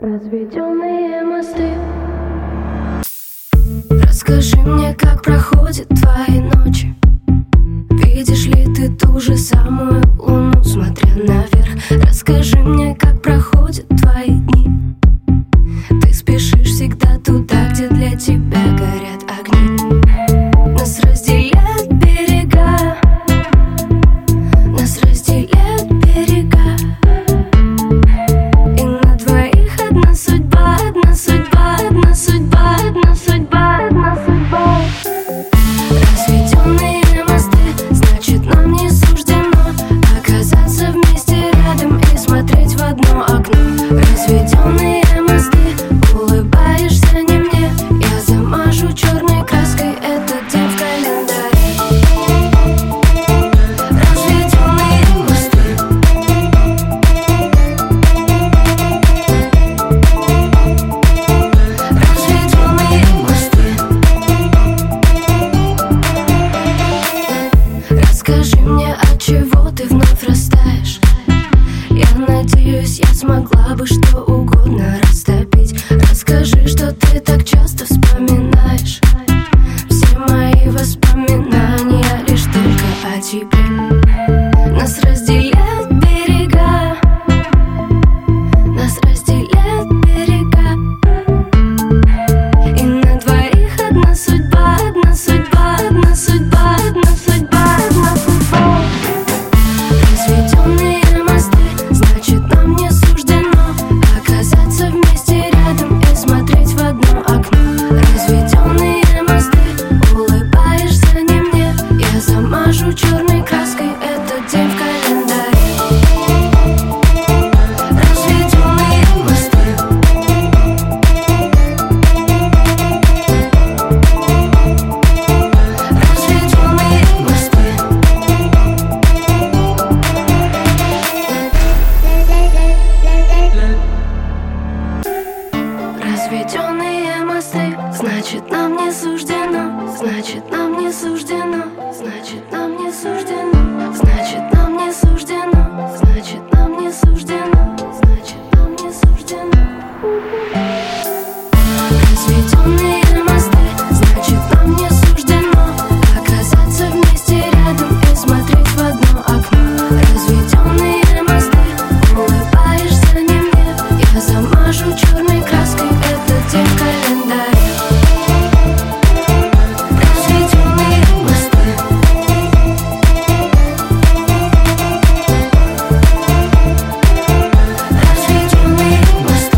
Разведенные мосты. Расскажи мне, как проходят твои ночи. Видишь ли ты ту же самую луну, смотря наверх? Расскажи мне, как проходят твои дни. Ты спешишь всегда туда, где для тебя горят огни. Нас разделяют берега, нас разделяют берега. И на двоих одна судьба, одна судьба, одна судьба, одна судьба, одна судьба. Разведенные мосты, значит нам не суждено оказаться вместе рядом и смотреть в одно окно. Разведенные мосты, улыбаешься не мне, я замажу черной краской этот день в календаре. Разведенные мосты. Разведенные мосты. Расскажи мне, от чего ты вновь растаешь. Я надеюсь, я смогла бы что угодно растопить. Расскажи, что ты так часто вспоминаешь. Все мои воспоминания лишь только о тебе. Нас разделяют берега, нас разделяют берега. И на двоих одна судьба, одна судьба, одна судьба, одна судьба, одна судьба. Разведенные мосты, значит нам не суждено оказаться вместе рядом и смотреть в одно окно. Разведенные мосты, улыбаешься не мне, я замажу черной краской этот день в календаре. Разведенные мосты. Разведенные мосты. Разведенные мосты, значит нам не суждено, значит нам не суждено, значит нам не суждено, значит нам не суждено, значит нам не суждено, значит нам не суждено. Разведенные мосты, значит нам не суждено оказаться вместе рядом и смотреть в одно окно. Разведенные мосты, улыбаешься не мне, я замажу черной краской этот день в календаре. Разведенные мосты. Разведенные мосты.